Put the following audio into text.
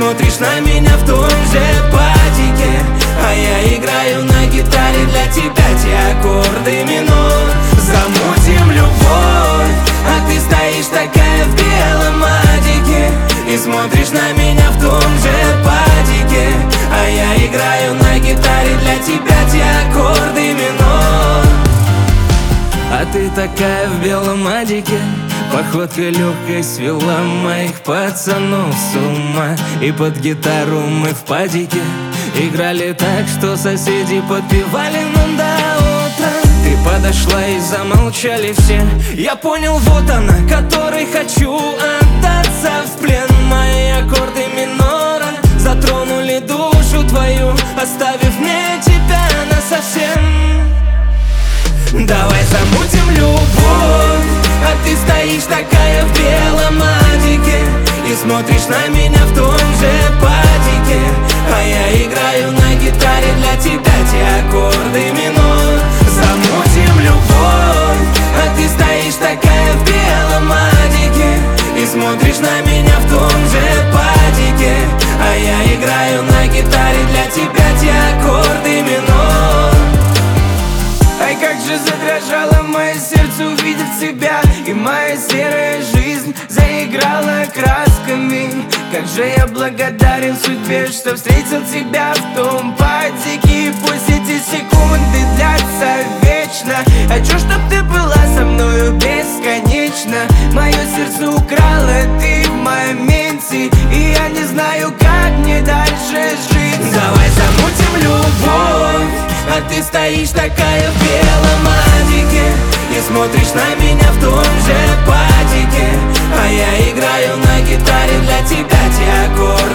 смотришь на меня в том же падике. А я играю на гитаре для тебя те аккорды минор. Замутим любовь, а ты стоишь такая в белом адике и смотришь на меня в том же падике. А я играю на гитаре для тебя те аккорды минор. А ты такая в белом адике, походка легкой свела моих пацанов с ума. И под гитару мы в падике играли так, что соседи подпевали нам до утра. Ты подошла и замолчали все. Я понял, вот она, которой хочу отдаться в плен. Мои аккорды минора затронули душу твою, оставив мне тебя насовсем. Давай замутим любовь, а ты стоишь такая в белом адике и смотришь на меня в том же падике. А я играю на гитаре для тебя те аккорды минор. Замутим любовь, а ты стоишь такая в белом адике и смотришь на меня в том же падике. А я играю на гитаре для тебя те аккорды минор. Ай, как же задрожало мое сердце, увидев тебя, и моя серая жизнь заиграла красками. Как же я благодарен судьбе, что встретил тебя в том падике. И пусть эти секунды длятся вечно, хочу, чтоб ты была со мною бесконечно. Мое сердце украла ты в моменте, и я не знаю, как мне дальше жить. Давай замутим любовь, а ты стоишь такая в белом адике и смотришь на меня в том же падике. А я играю на гитаре для тебя те аккорды